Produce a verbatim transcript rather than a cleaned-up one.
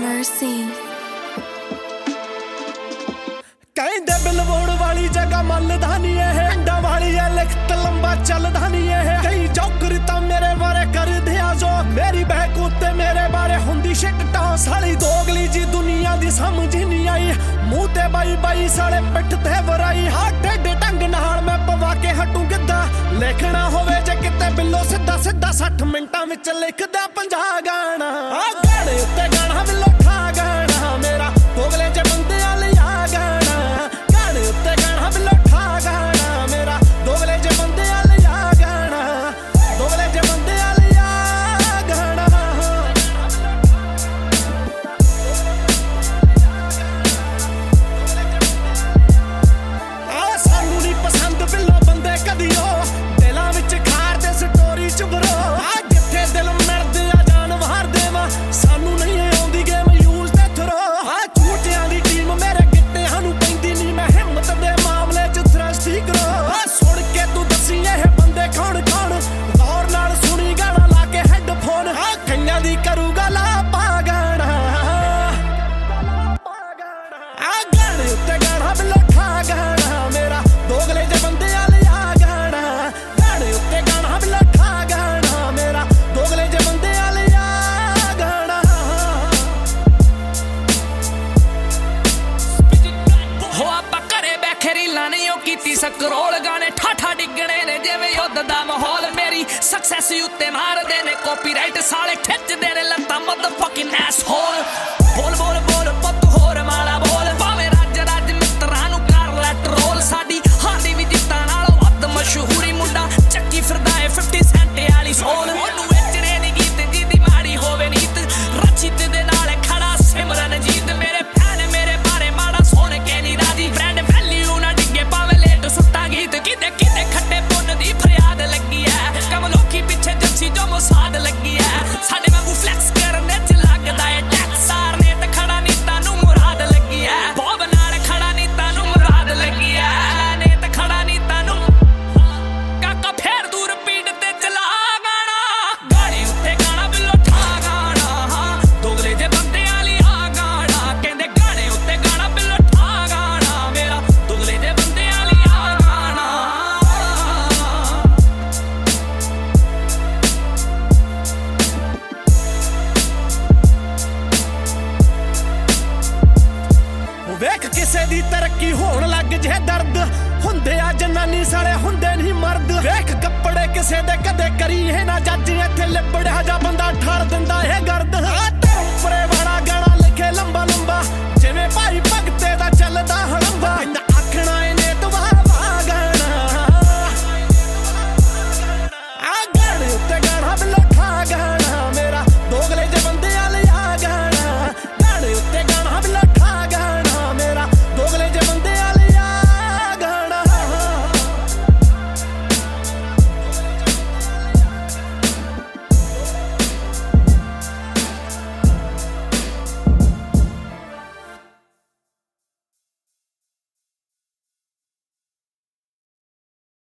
Mercy. ਕਹਿੰਦੇ billboard ਵਾਲੀ ਜਗ੍ਹਾ ਮੱਲਦਾ ਨੀ ਇਹ ਪਿੰਡਾਂ ਵਾਲੀ ਐ ਲਿਖਤ ਲੰਬਾ ਚੱਲਦਾ ਨੀ ਇਹ ਕਈ ਜੋਕਰ ਤਾਂ ਮੇਰੇ ਬਾਰੇ ਕਰਦੇ ਆ ਜੋ ਮੇਰੀ ਬਹਿਕ ਉੱਤੇ ਮੇਰੇ ਬਾਰੇ ਹੁੰਦੀ ਸ਼ਿਟ ਟਾਂਸ ਵਾਲੀ ਦੋਗਲੀ ਜੀ ਦੁਨੀਆ ਦੀ ਸਮਝ ਨਹੀਂ ਆਈ ਮੂੰਹ ਤੇ ਬਾਈ ਬਾਈ ਸਾਲੇ ਪਿੱਠ ਤੇ ਵਰਾਈ ਹਾਡੇ ਦੇ ਢੰਗ ਨਾਲ ਮੈਂ ਪਵਾ ਕੇ ਹਟੂ ਗਿੱਦਾ ਲਿਖਣਾ ਹੋਵੇ ਜੇ ਕਿਤੇ ਬਿੱਲੋ ਸਿੱਧਾ ਸਿੱਧਾ ਸੱਠ ਮਿੰਟਾਂ ਵਿੱਚ ਲਿਖਦਾ ਪੰਜਾਹ ਗਾਣਾ ਆ ਗਾਣੇ ਉੱਤੇ ਗਾਣਾ ਬਿੱਲੋ ਠਾ ਗਾਣਾ ਮੇਰਾ ਦੋਗਲੇ ਜੇ ਬੰਦਿਆਂ ਲਈ ਆ ਗਾਣਾ ਗਾਣੇ ਉੱਤੇ ਗਾਣਾ ਬਿੱਲੋ ਠਾ ਗਾਣਾ ਮੇਰਾ ਦੋਗਲੇ ਜੇ ਬੰਦਿਆਂ ਲਈ ਆ ਗਾਣਾ ਦੋਗਲੇ ਜੇ ਬੰਦਿਆਂ ਲਈ ਆ ਗਾਣਾ ਆ ਸਾਨੂੰ ਨਹੀਂ ਪਸੰਦ ਬਿੱਲੋ ਬੰਦੇ ਕਦੀ ਉਹ ਦਿਲਾਂ ਵਿੱਚ ਖਾਰ ਦੇ ਸਟੋਰੀ ਚ ਬਰੋ ਆ ਜਿੱਥੇ ਦਿਲ ਮਿਲਦੇ ਆ ਜਾਨ ਵਾਰ ਦੇਵਾ ਸਾਨੂੰ ਨਹੀਂ ਆਉਂਦੀ ਗੇਮ ਯੂਜ਼ ਤੇ ਥਰੋ ਆ ਝੂਟਿਆਂ ਦੀ ਟੀਮ ਮੇਰੇ ਗਿੱਟਿਆਂ ਨੂੰ ਪੈਂਦੀ ਨਹੀਂ ਮੈਂ ਹਿੰਮਤ ਦੇ ਮਾਮਲੇ ਚ ਥਰਸਟੀ ਕਰੋ ਆ ਸੁਣ ਕੇ ਤੂੰ ਦੱਸੀ ਇਹ ਬੰਦੇ ਕੌਣ ਕੌਣ ਗੌਰ ਨਾਲ ਸੁਣੀ ਗਾਣਾ ਲਾ ਕੇ ਹੈੱਡਫੋਨ ਆ ਕਈਆਂ ਦੀ ਕਰੂਗਾ ਲਾਪਾ ਗਾਣਾ ਆ ਗਾਣੇ ਉੱਤੇ ਗਾਣਾ ਬਿੱਲੋ ਠਾ ਗਾਣਾ ਮੇਰਾ ਦੋਗਲੇ ਜੇ ਬੰਦਿਆਂ ਲਈ ਆ ਗਾਣਾ ਗਾਣੇ ਉੱਤੇ ਗਾਣਾ ਬਿੱਲੋ ਠਾ ਗਾਣਾ ਮੇਰਾ ਦੋਗਲੇ ਜੇ ਬੰਦਿਆਂ ਲਈ ਆ ਗਾਣਾ ਹੋ ਆਪਾਂ ਘਰੇ ਬੈਠੇ ਰੀਲਾਂ ਨਹੀਂ ਉਹ ਕੀਤੀ ਸਕਰੋਲ ਗਾਣੇ ਠਾਠਾ ਡਿੱਗਣੇ ਨੇ ਜਿਵੇਂ ਯੁੱਧ ਦਾ ਮਾਹੌਲ ਮੇਰੀ ਸਕਸੈਸ ਉੱਤੇ ਮਾਰਦੇ ਨੇ ਕਾਪੀਰਾਈਟ ਸਾਲੇ ਖਿੱਚਦੇ ਨੇ ਲੱਤਾਂ ਮਦਰਫਕਿੰਗ ਐਸਹੋਲ ਬੋਲ ਬੋਲ ਬੋਲ ਪੁੱਤ ਹੋਰ ਮਾਲਾ ਬੋਲ ਭਾਵੇਂ ਰੱਜ ਰੱਜ ਮਿੱਤਰਾਂ ਨੂੰ ਕਰ ਲੈ ਟਰੋਲ ਸਾਡੀ ਹਾਰਦੀ ਵੀ ਜਿੱਤਾਂ ਨਾਲੋਂ ਵੱਧ ਮਸ਼ਹੂਰੀ ਮੁੰਡਾ ਚੱਕੀ ਫਿਰਦਾ ਏ ਫਿਫਟੀ ਸੈਂਟ ਵਾਲੀ ਸੋਲ ਉਹਨੂੰ ਵੇਚਣੇ ਨੀ ਗੀਤ ਜਿਹਦੀ ਮਾੜੀ ਹੋਵੇ ਨੀਤ ਰਚਿਤ ਦੇ ਨਾਲ ਖੜਾ ਸਿਮਰਨ ਜੀਤ ਮੇਰੇ ਫੈਨ ਮੇਰੇ ਬਾਰੇ ਮਾੜਾ ਸੁਣ ਕੇ ਨੀ ਰਾਜੀ ਬ੍ਰਾਂਡ ਵੈਲਿਊ ਨਾ ਡਿੱਗੇ ਭਾਵੇਂ ਲੇਟ ਸੁੱਟਾ ਗੀਤ ਕਿਤੇ ਕਿਤੇ ਖੱਟੇ ਪੁੰਨ ਦੀ ਫਰਿਆਦ ਲੱਗੀ ਐ ਕਮ ਲੋਕੀ ਪਿੱਛੇ ਜੱਸੀ ਜੋ ਮੁਸਾਦ ਲੱਗੀ ਐ ਸਾਡੇ ਵਾਂਗੂ ਫਲੈਕਸ ਕਰਨ ਚ ਲੱਗਦਾ ਏ ਟੈਕਸ ਸਾਰਨੇ ਤੇ ਖੜਾ ਨੀਤਾਂ ਨੂੰ ਮੁਰਾਦ ਲੱਗੀ ਐ ਬੋਬ ਨਾਲ ਖੜਾ ਨੀਤਾਂ ਨੂੰ ਮੁਰਾਦ ਲੱਗੀ ਐ ਨੇ ਤੇ ਖੜਾ ਨੀਤਾਂ ਨੂੰ ਕਾਕਾ ਫੇਰ ਦੂਰ ਪੀੜ ਤੇ ਚਲਾ ਗਾਣਾ ਗਾਣੇ ਉੱਤੇ ਗਾਣਾ ਬਿੱਲੋ ਠਾ ਗਾਣਾ ਦੋਗਲੇ ਜੇ ਬੰਦਿਆਂ ਲਈ ਆ ਗਾਣਾ ਕਹਿੰਦੇ ਗਾਣੇ ਉੱਤੇ ਗਾਣਾ ਬਿੱਲੋ ਠਾ ਗਾਣਾ ਮੇਰਾ ਦੋਗਲੇ ਜੇ ਬੰਦਿਆਂ ਲਈ ਆ ਗਾਣਾ ਵੇਖ ਕਿਸੇ ਦੀ ਤਰੱਕੀ ਹੋਣ ਲੱਗ ਜੇ ਦਰਦ ਹੁੰਦੇ ਆ ਜਨਾਨੀ ਸਾਲੇ ਹੁੰਦੇ ਨਹੀਂ ਮਰਦ ਵੇਖ ਕੱਪੜੇ ਕਿਸੇ ਦੇ ਕਦੇ ਕਰੀ ਇਹ ਨਾ ਜੱਜ ਇੱਥੇ ਲਿਬੜਿਆ ਜਾ ਬੰਦਾ ਠਾਰ ਦਿੰਦਾ ਇਹ ਗਰਦ